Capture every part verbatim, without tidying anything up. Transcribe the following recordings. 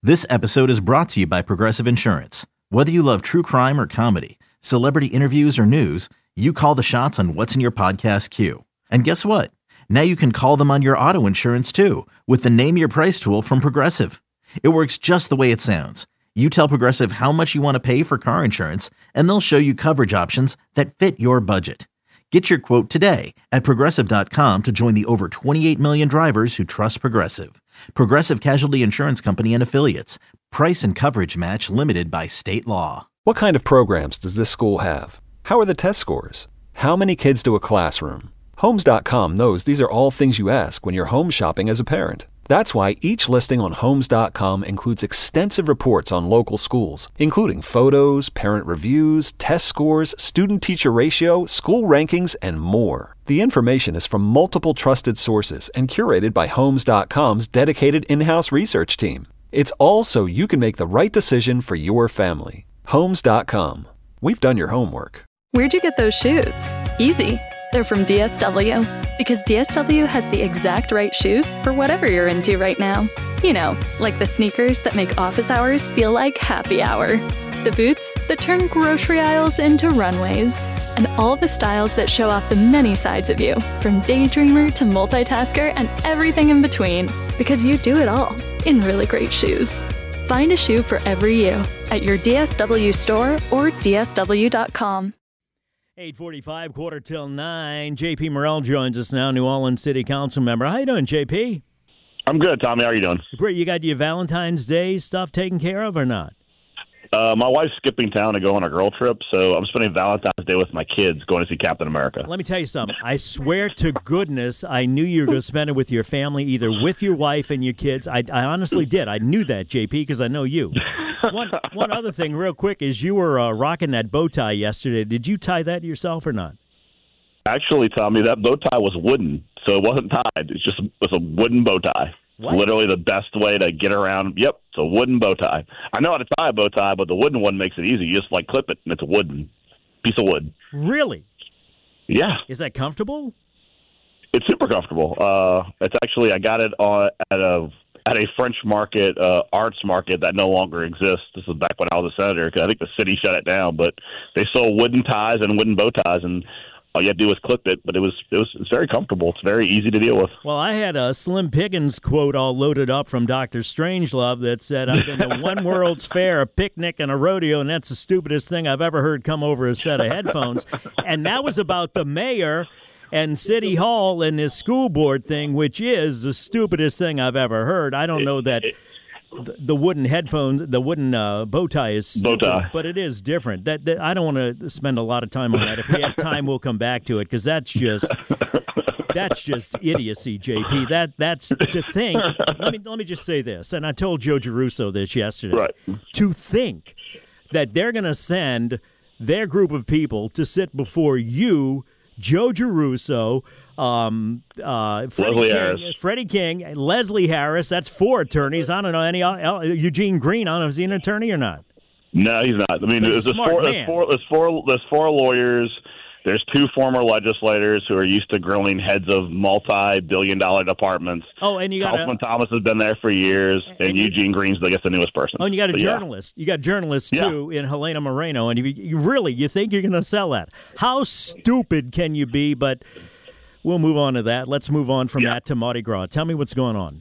This episode is brought to you by Progressive Insurance. Whether you love true crime or comedy, celebrity interviews or news, you call the shots on what's in your podcast queue. And guess what? Now you can call them on your auto insurance too with the Name Your Price tool from Progressive. It works just the way it sounds. You tell Progressive how much you want to pay for car insurance, and they'll show you coverage options that fit your budget. Get your quote today at Progressive dot com to join the over twenty-eight million drivers who trust Progressive. Progressive Casualty Insurance Company and Affiliates. Price and coverage match limited by state law. What kind of programs does this school have? How are the test scores? How many kids to a classroom? Homes dot com knows these are all things you ask when you're home shopping as a parent. That's why each listing on Homes dot com includes extensive reports on local schools, including photos, parent reviews, test scores, student-teacher ratio, school rankings, and more. The information is from multiple trusted sources and curated by Homes dot com's dedicated in-house research team. It's all so you can make the right decision for your family. Homes dot com. We've done your homework. Where'd you get those shoes? Easy. They're from D S W. Because D S W has the exact right shoes for whatever you're into right now. You know, like the sneakers that make office hours feel like happy hour. The boots that turn grocery aisles into runways. And all the styles that show off the many sides of you, from daydreamer to multitasker and everything in between. Because you do it all in really great shoes. Find a shoe for every you at your D S W store or D S W dot com. eight forty-five, quarter till nine. J P Morrell joins us now, New Orleans City Council member. How you doing, J P? I'm good, Tommy. How are you doing? Great. You got your Valentine's Day stuff taken care of or not? Uh, my wife's skipping town to go on a girl trip, so I'm spending Valentine's Day with my kids going to see Captain America. Let me tell you something. I swear to goodness, I knew you were going to spend it with your family, either with your wife and your kids. I, I honestly did. I knew that, J P, because I know you. One one other thing real quick is you were uh, rocking that bow tie yesterday. Did you tie that yourself or not? Actually, Tommy, that bow tie was wooden, so it wasn't tied. It's just it was a wooden bow tie. What? Literally the best way to get around. Yep, it's a wooden bow tie. I know how to tie a bow tie, but the wooden one makes it easy. You just like clip it, and it's a wooden piece of wood. Really? Yeah. Is that comfortable? It's super comfortable. Uh, it's actually I got it on, at a at a French market, uh, arts market that no longer exists. This was back when I was a senator, because I think the city shut it down. But they sold wooden ties and wooden bow ties, and all you had to do was clip it. But it was it was it's very comfortable. It's very easy to deal with. Well, I had a Slim Pickens quote all loaded up from Doctor Strangelove that said, "I've been to one World's Fair, a picnic, and a rodeo, and that's the stupidest thing I've ever heard come over a set of headphones." And that was about the mayor and City Hall and this school board thing, which is the stupidest thing I've ever heard. I don't know that the, the wooden headphones, the wooden uh, bow tie is stupid, bow tie. but it is different. That, that I don't want to spend a lot of time on that. If we have time, we'll come back to it, because that's just that's just idiocy, J P. That that's to think. Let me let me just say this, and I told Joe Giarrusso this yesterday. Right. To think that they're going to send their group of people to sit before you, Joe Giarrusso, um, uh, Freddie Leslie King, Harris. Freddie King, Leslie Harris. That's four attorneys. I don't know any. Uh, Eugene Green. I don't know. Is he an attorney or not? No, he's not. I mean, He's there's a smart four, man. there's four, there's four, there's four lawyers. There's two former legislators who are used to grilling heads of multi-billion dollar departments. Oh, and you got Councilman a, Thomas has been there for years, and, and you- Eugene Green's, I guess, the newest person. oh, and you got a But yeah. journalist. You got journalists Yeah. too in Helena Moreno. And you, you really, you think you're going to sell that? How stupid can you be? But we'll move on to that. Let's move on from Yeah. that to Mardi Gras. Tell me what's going on.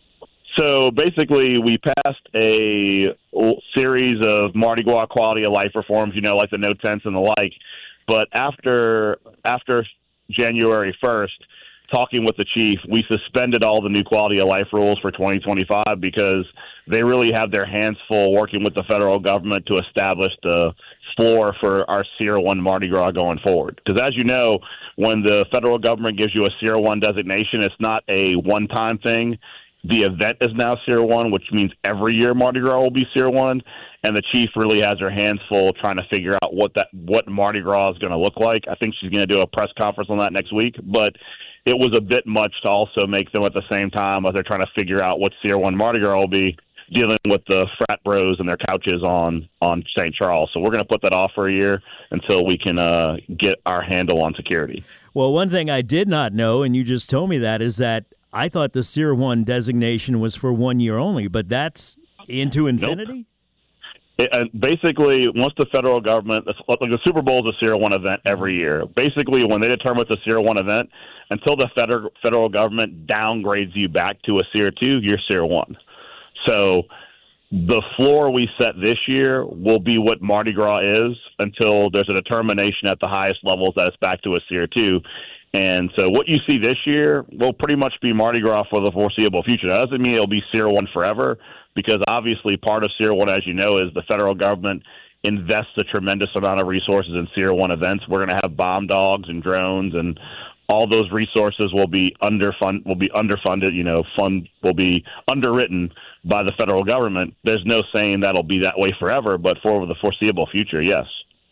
So basically, we passed a series of Mardi Gras quality of life reforms, you know, like the no tents and the like. But after after January first, talking with the chief, we suspended all the new quality of life rules for twenty twenty-five because they really have their hands full working with the federal government to establish the floor for our Sierra one Mardi Gras going forward. Because as you know, when the federal government gives you a Sierra one designation, it's not a one-time thing. The event is now Sierra one, which means every year Mardi Gras will be Sierra one. And the chief really has her hands full trying to figure out what that what Mardi Gras is going to look like. I think she's going to do a press conference on that next week. But it was a bit much to also make them at the same time as they're trying to figure out what Sierra one Mardi Gras will be, dealing with the frat bros and their couches on, on Saint Charles. So we're going to put that off for a year until we can uh, get our handle on security. Well, one thing I did not know, and you just told me that, is that I thought the Sierra one designation was for one year only, but that's Into infinity? It, uh, basically, once the federal government, like the Super Bowl is a Tier one event every year. Basically, when they determine it's a Tier one event, until the federal federal government downgrades you back to a Tier two, you're Tier one. So the floor we set this year will be what Mardi Gras is until there's a determination at the highest levels that it's back to a Tier two. And so what you see this year will pretty much be Mardi Gras for the foreseeable future. That doesn't mean it'll be Tier one forever, because obviously part of Tier one, as you know, is the federal government invests a tremendous amount of resources in Tier one events. We're going to have bomb dogs and drones, and all those resources will be underfund will be underfunded. You know, fund will be underwritten by the federal government. There's no saying that'll be that way forever, but for the foreseeable future, yes.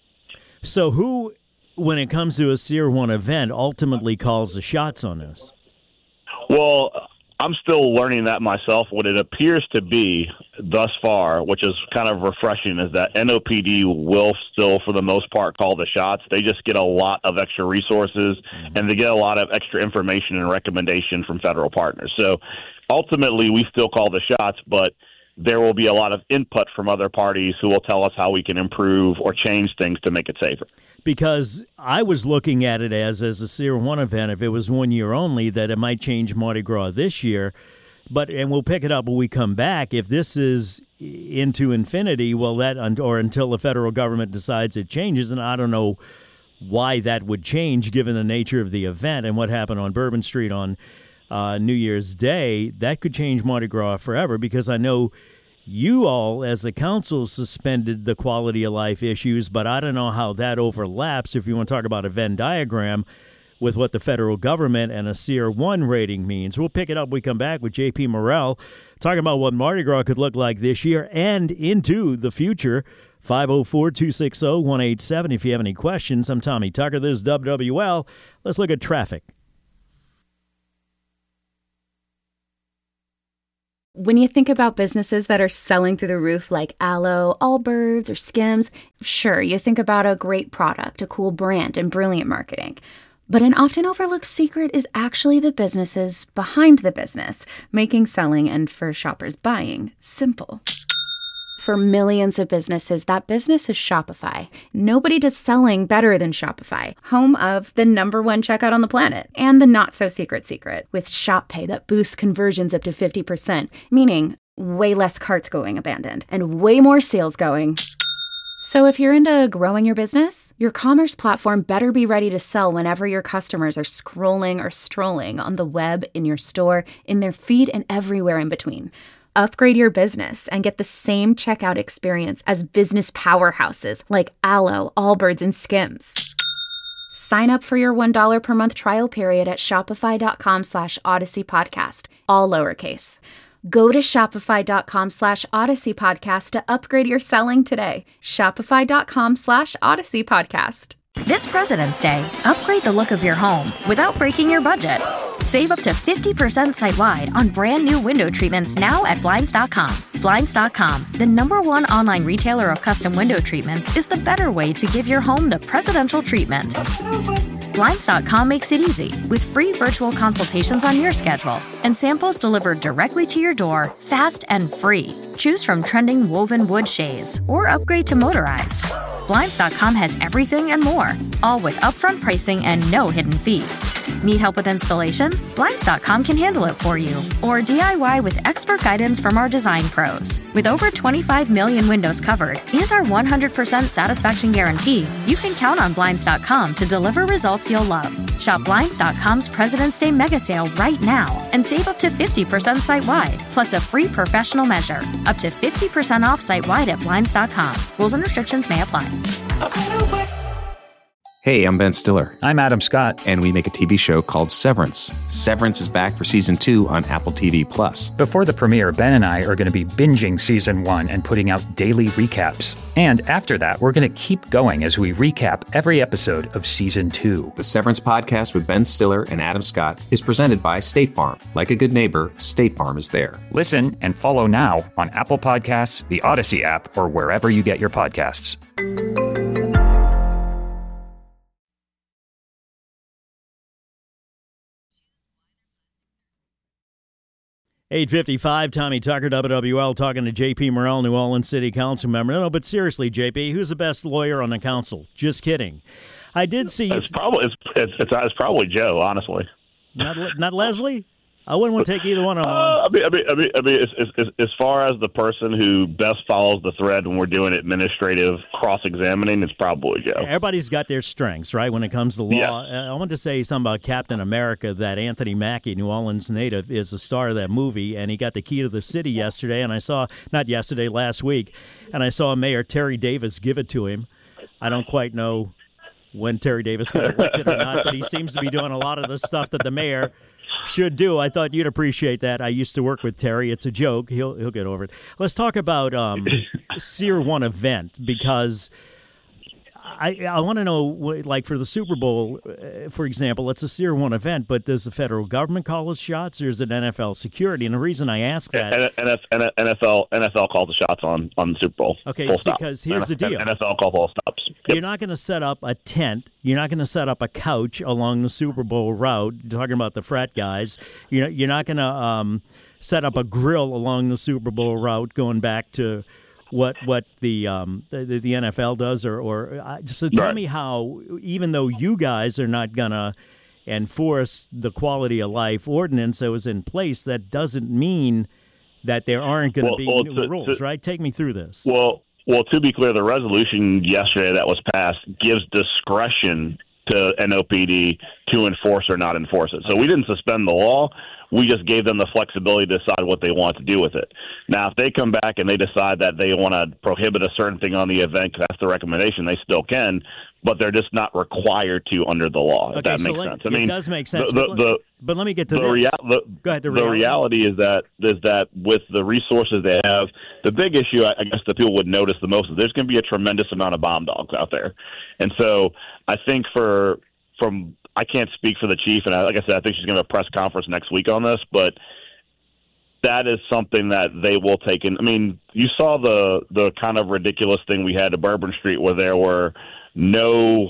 So who, when it comes to a Tier one event, ultimately calls the shots on this? Well, I'm still learning that myself. What it appears to be thus far, which is kind of refreshing, is that N O P D will still, for the most part, call the shots. They just get a lot of extra resources, mm-hmm. and they get a lot of extra information and recommendation from federal partners. So ultimately, we still call the shots, but there will be a lot of input from other parties who will tell us how we can improve or change things to make it safer. Because I was looking at it as, as a Tier one event, if it was one year only, that it might change Mardi Gras this year. But, and we'll pick it up when we come back, if this is into infinity, well, that, or until the federal government decides it changes, and I don't know why that would change given the nature of the event and what happened on Bourbon Street on Uh, New Year's Day, that could change Mardi Gras forever, because I know you all as a council suspended the quality of life issues, but I don't know how that overlaps, if you want to talk about a Venn diagram, with what the federal government and a Tier one rating means. We'll pick it up when we come back with J P Morrell, talking about what Mardi Gras could look like this year and into the future. five oh four, two six oh, one eight seven if you have any questions. I'm Tommy Tucker. This is W W L. Let's look at traffic. When you think about businesses that are selling through the roof like Aloe, Allbirds, or Skims, sure, you think about a great product, a cool brand, and brilliant marketing. But an often overlooked secret is actually the businesses behind the business, making selling and, for shoppers, buying simple. For millions of businesses, that business is Shopify. Nobody does selling better than Shopify, home of the number one checkout on the planet, and the not-so-secret secret, with Shop Pay that boosts conversions up to fifty percent, meaning way less carts going abandoned, and way more sales going. So if you're into growing your business, your commerce platform better be ready to sell whenever your customers are scrolling or strolling on the web, in your store, in their feed, and everywhere in between. Upgrade your business and get the same checkout experience as business powerhouses like Aloe, Allbirds, and Skims. Sign up for your one dollar per month trial period at shopify.com slash Odyssey Podcast, all lowercase. Go to shopify.com slash Odyssey Podcast to upgrade your selling today. Shopify.com slash Odyssey Podcast. This President's Day, upgrade the look of your home without breaking your budget. Save up to fifty percent site-wide on brand new window treatments now at Blinds dot com. Blinds dot com, the number one online retailer of custom window treatments, is the better way to give your home the presidential treatment. Blinds dot com makes it easy, with free virtual consultations on your schedule and samples delivered directly to your door, fast and free. Choose from trending woven wood shades or upgrade to motorized. Blinds dot com has everything and more, all with upfront pricing and no hidden fees. Need help with installation? Blinds dot com can handle it for you. Or D I Y with expert guidance from our design pros. With over twenty-five million windows covered and our one hundred percent satisfaction guarantee, you can count on Blinds dot com to deliver results you'll love. Shop Blinds dot com's President's Day mega sale right now and save up to fifty percent site-wide, plus a free professional measure. Up to fifty percent off site-wide at Blinds dot com. Rules and restrictions may apply. Hey, I'm Ben Stiller. I'm Adam Scott. And we make a T V show called Severance. Severance is back for season two on Apple T V Plus. Before the premiere, Ben and I are going to be binging season one and putting out daily recaps. And after that, we're going to keep going as we recap every episode of season two. The Severance podcast with Ben Stiller and Adam Scott is presented by State Farm. Like a good neighbor, State Farm is there. Listen and follow now on Apple Podcasts, the Odyssey app, or wherever you get your podcasts. eight fifty-five, Tommy Tucker, W W L, talking to J P Morrell, New Orleans City Council member. No, but seriously, J P, who's the best lawyer on the council? Just kidding. I did see you. It's probably it's it's, it's, it's probably Joe, honestly. Not not Leslie? I wouldn't want to take either one of them. Uh, I mean, I mean, I mean, I mean as, as, as far as the person who best follows the thread when we're doing administrative cross-examining, it's probably Joe. Everybody's got their strengths, right, when it comes to law. Yes. I want to say something about Captain America, that Anthony Mackie, New Orleans native, is the star of that movie, and he got the key to the city yesterday, and I saw, not yesterday, last week, and I saw Mayor Terry Davis give it to him. I don't quite know when Terry Davis got elected or not, but he seems to be doing a lot of the stuff that the mayor should do. I thought you'd appreciate that. I used to work with Terry. It's a joke. He'll he'll get over it. Let's talk about um, Sear One event, because I I want to know, like for the Super Bowl, uh, for example, it's a Sear One event, but does the federal government call the shots, or is it N F L security? And the reason I ask that, N F L N F L calls the shots on, on the Super Bowl. Okay, full stop. Because here's the deal: N F L calls all stops. Yep. You're not going to set up a tent. You're not going to set up a couch along the Super Bowl route. You're talking about the frat guys. You're you're not going to um, set up a grill along the Super Bowl route, going back to what what the um, the, the N F L does, or or uh, so tell right. me how, even though you guys are not going to enforce the quality of life ordinance that was in place, that doesn't mean that there aren't going to well, be well, new to, rules, to, right? Take me through this. Well, well, to be clear, the resolution yesterday that was passed gives discretion to N O P D to enforce or not enforce it. So we didn't suspend the law. We just gave them the flexibility to decide what they want to do with it. Now, if they come back and they decide that they want to prohibit a certain thing on the event, because that's the recommendation, they still can, but they're just not required to under the law, if okay, that so makes let, sense. I it mean, does make sense. The, but, the, let, but let me get to the this. Rea- the, Go ahead, the, the reality. reality is that is that with the resources they have, the big issue, I guess, that people would notice the most is there's going to be a tremendous amount of bomb dogs out there. And so I think for from I can't speak for the chief, and I, like I said, I think she's going to have a press conference next week on this, but that is something that they will take in. I mean, you saw the the kind of ridiculous thing we had at Bourbon Street where there were no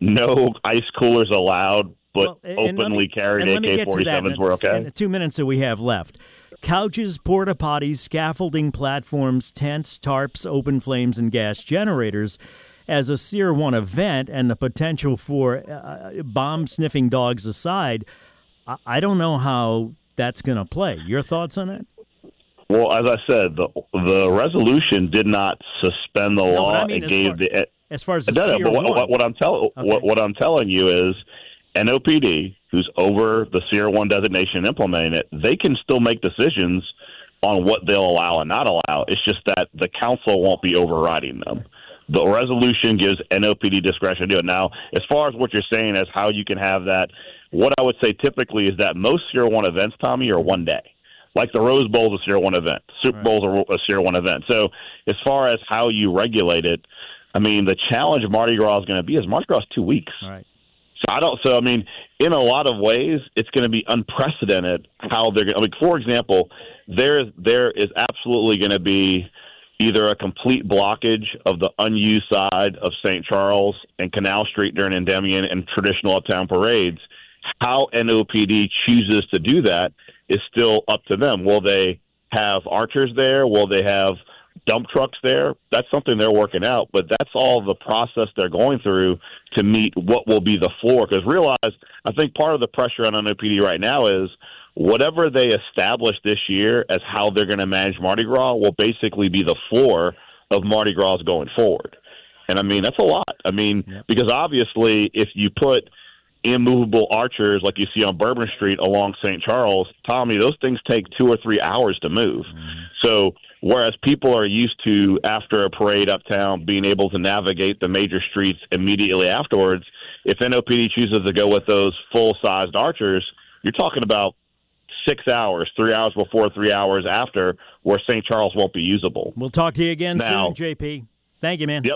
no ice coolers allowed, but well, openly me, carried A K forty-sevens were okay. In the two minutes that we have left. Couches, porta potties, scaffolding platforms, tents, tarps, open flames, and gas generators as a Sear One event, and the potential for uh, bomb-sniffing dogs aside, I, I don't know how that's going to play. Your thoughts on it? Well, as I said, the the resolution did not suspend the no, law. I mean, it gave far, the as far as the no, no, Sear but what, One. what, what I'm telling okay. what, what I'm telling you is N O P D, who's over the Sear One designation and implementing it, they can still make decisions on what they'll allow and not allow. It's just that the council won't be overriding them. The resolution gives N O P D discretion to do it. Now, as far as what you're saying as how you can have that, what I would say typically is that most Sear One events, Tommy, are one day. Like the Rose Bowl is a Sear One event. Super right. Bowls are a Sear One event. So as far as how you regulate it, I mean, the challenge of Mardi Gras is going to be is Mardi Gras is two weeks. Right. So I don't. So I mean, in a lot of ways, it's going to be unprecedented how they're going. I mean, for example, there is there is absolutely going to be either a complete blockage of the unused side of Saint Charles and Canal Street during Endymion and traditional uptown parades. How N O P D chooses to do that is still up to them. Will they have archers there? Will they have dump trucks there? That's something they're working out, but that's all the process they're going through to meet what will be the floor. Because realize, I think part of the pressure on N O P D right now is whatever they establish this year as how they're going to manage Mardi Gras will basically be the floor of Mardi Gras going forward. And, I mean, that's a lot. I mean, yep. because obviously if you put immovable archers like you see on Bourbon Street along Saint Charles, Tommy, those things take two or three hours to move. Mm-hmm. So whereas people are used to, after a parade uptown, being able to navigate the major streets immediately afterwards, if N O P D chooses to go with those full-sized archers, you're talking about six hours, three hours before, three hours after, where Saint Charles won't be usable. We'll talk to you again now, soon, J P. Thank you, man. Yep.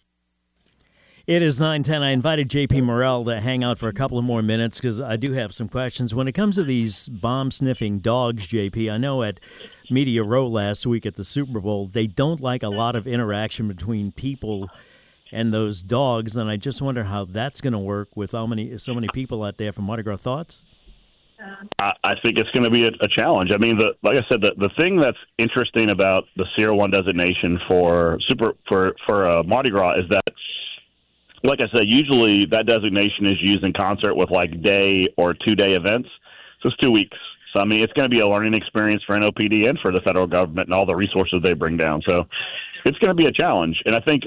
It is nine ten. I invited J P Morrell to hang out for a couple of more minutes because I do have some questions. When it comes to these bomb-sniffing dogs, J P, I know at Media Row last week at the Super Bowl, they don't like a lot of interaction between people and those dogs, and I just wonder how that's going to work with how many so many people out there from Mardi Gras. Thoughts? I, I think it's going to be a, a challenge. I mean, the, like I said, the, the thing that's interesting about the Sierra One designation for super for for uh, Mardi Gras is that, like I said, usually that designation is used in concert with like day or two day events. So it's two weeks. So I mean, it's going to be a learning experience for N O P D and for the federal government and all the resources they bring down. So it's going to be a challenge, and I think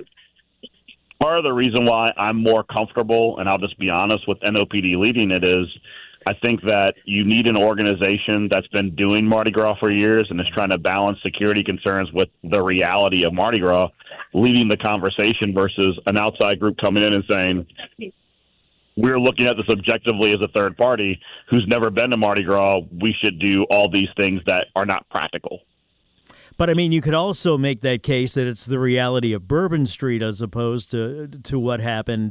part of the reason why I'm more comfortable, and I'll just be honest, with N O P D leading it is, I think that you need an organization that's been doing Mardi Gras for years and is trying to balance security concerns with the reality of Mardi Gras, leading the conversation versus an outside group coming in and saying, we're looking at this objectively as a third party who's never been to Mardi Gras. We should do all these things that are not practical. But, I mean, you could also make that case that it's the reality of Bourbon Street as opposed to to what happened.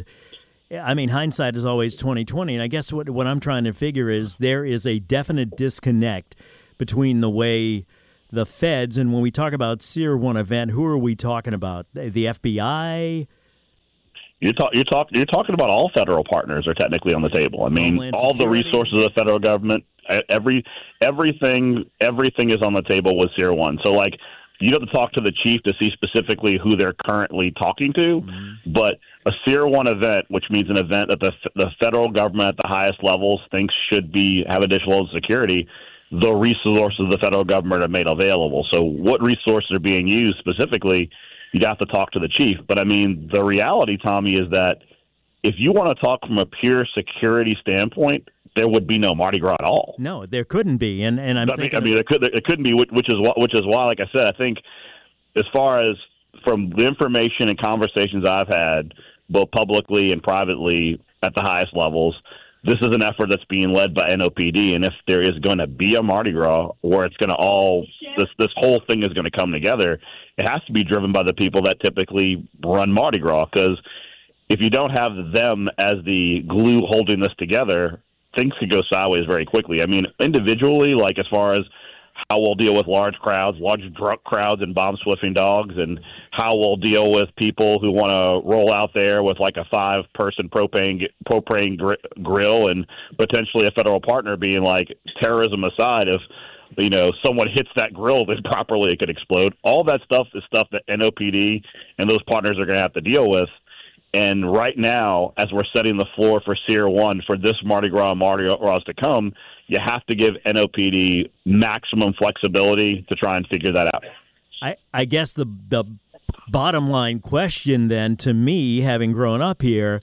I mean, hindsight is always twenty twenty, and I guess what what I'm trying to figure is there is a definite disconnect between the way the feds, and when we talk about Sierra One event, who are we talking about? The F B I? You're, talk, you're, talk, you're talking about all federal partners are technically on the table. I mean, Homeland all the Security. resources of the federal government, every everything everything is on the table with Sierra One. So, like, you have to talk to the chief to see specifically who they're currently talking to, mm-hmm. but a Sierra One event, which means an event that the the federal government at the highest levels thinks should be have additional security, the resources of the federal government are made available. So what resources are being used specifically, you'd have to talk to the chief. But, I mean, the reality, Tommy, is that if you want to talk from a pure security standpoint, there would be no Mardi Gras at all. No, there couldn't be, and and I'm I mean, thinking I mean, there could there couldn't be, which is why, which is why, like I said, I think as far as from the information and conversations I've had, both publicly and privately at the highest levels, this is an effort that's being led by N O P D, and if there is going to be a Mardi Gras where it's going to all this this whole thing is going to come together, it has to be driven by the people that typically run Mardi Gras, because if you don't have them as the glue holding this together, things could go sideways very quickly. I mean, individually, like as far as how we'll deal with large crowds, large drunk crowds and bomb-swiffing dogs, and how we'll deal with people who want to roll out there with like a five-person propane propane gr- grill and potentially a federal partner being like, terrorism aside, if you know someone hits that grill improperly, it could explode. All that stuff is stuff that N O P D and those partners are going to have to deal with. And right now, as we're setting the floor for Sierra One for this Mardi Gras and Mardi Gras to come, you have to give N O P D maximum flexibility to try and figure that out. I, I guess the the bottom line question then, to me, having grown up here,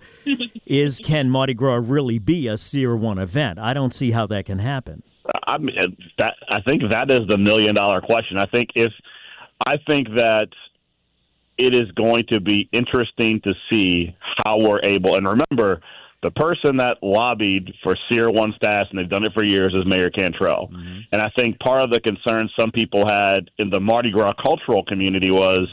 is can Mardi Gras really be a Sierra One event? I don't see how that can happen. I mean, that I think that is the million dollar question. I think if I think that it is going to be interesting to see how we're able. And remember, the person that lobbied for Sierra One status, and they've done it for years, is Mayor Cantrell. Mm-hmm. And I think part of the concern some people had in the Mardi Gras cultural community was,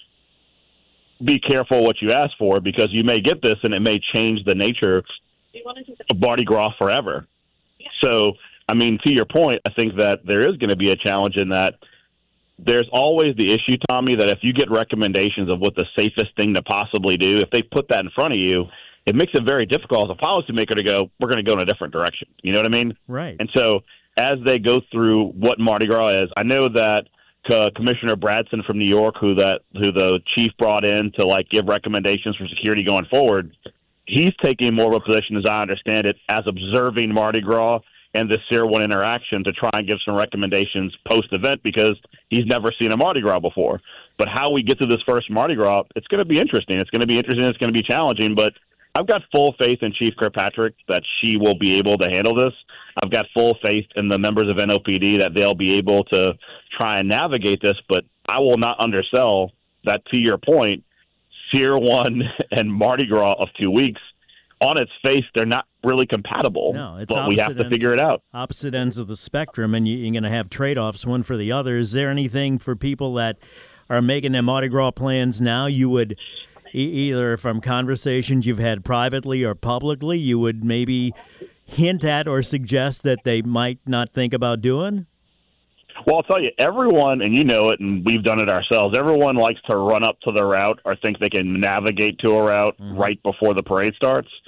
be careful what you ask for, because you may get this and it may change the nature of Mardi Gras forever. So, I mean, to your point, I think that there is going to be a challenge in that. There's always the issue, Tommy, that if you get recommendations of what the safest thing to possibly do, if they put that in front of you, it makes it very difficult as a policymaker to go, we're going to go in a different direction. You know what I mean? Right. And so as they go through what Mardi Gras is, I know that uh, Commissioner Bradson from New York, who that who the chief brought in to like give recommendations for security going forward, he's taking more of a position, as I understand it, as observing Mardi Gras and the Sierra One interaction to try and give some recommendations post-event, because he's never seen a Mardi Gras before. But how we get to this first Mardi Gras, it's going to be interesting. It's going to be interesting. It's going to be challenging. But I've got full faith in Chief Kirkpatrick that she will be able to handle this. I've got full faith in the members of N O P D that they'll be able to try and navigate this. But I will not undersell that, to your point, Sierra One and Mardi Gras of two weeks, on its face, they're not really compatible, no, it's but we have to ends, figure it out. Opposite ends of the spectrum, and you, you're going to have trade-offs, one for the other. Is there anything for people that are making their Mardi Gras plans now, you would, e- either from conversations you've had privately or publicly, you would maybe hint at or suggest that they might not think about doing? Well, I'll tell you, everyone, and you know it, and we've done it ourselves, everyone likes to run up to the route or think they can navigate to a route mm-hmm. right before the parade starts.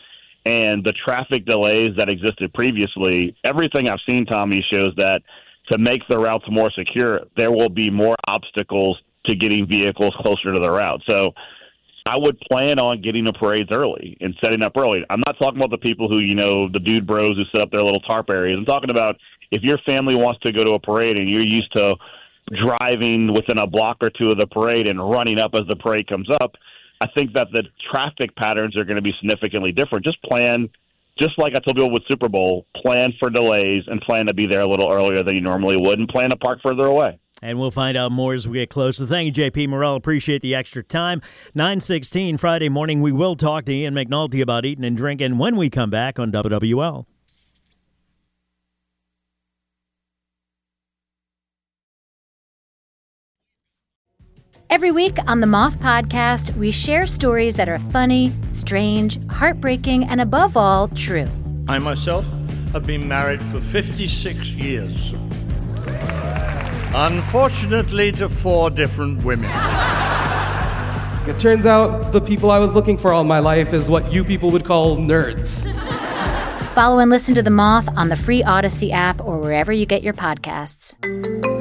and the traffic delays that existed previously, everything I've seen, Tommy, shows that to make the routes more secure, there will be more obstacles to getting vehicles closer to the route. So I would plan on getting the parades early and setting up early. I'm not talking about the people who, you know, the dude bros who set up their little tarp areas. I'm talking about if your family wants to go to a parade and you're used to driving within a block or two of the parade and running up as the parade comes up, I think that the traffic patterns are going to be significantly different. Just plan, just like I told people with Super Bowl, plan for delays and plan to be there a little earlier than you normally would and plan to park further away. And we'll find out more as we get closer. Thank you, J P Morrell. Appreciate the extra time. nine sixteen Friday morning, we will talk to Ian McNulty about eating and drinking when we come back on W W L. Every week on the Moth Podcast, we share stories that are funny, strange, heartbreaking, and above all, true. I myself have been married for fifty-six years. Unfortunately, to four different women. It turns out the people I was looking for all my life is what you people would call nerds. Follow and listen to The Moth on the free Odyssey app or wherever you get your podcasts.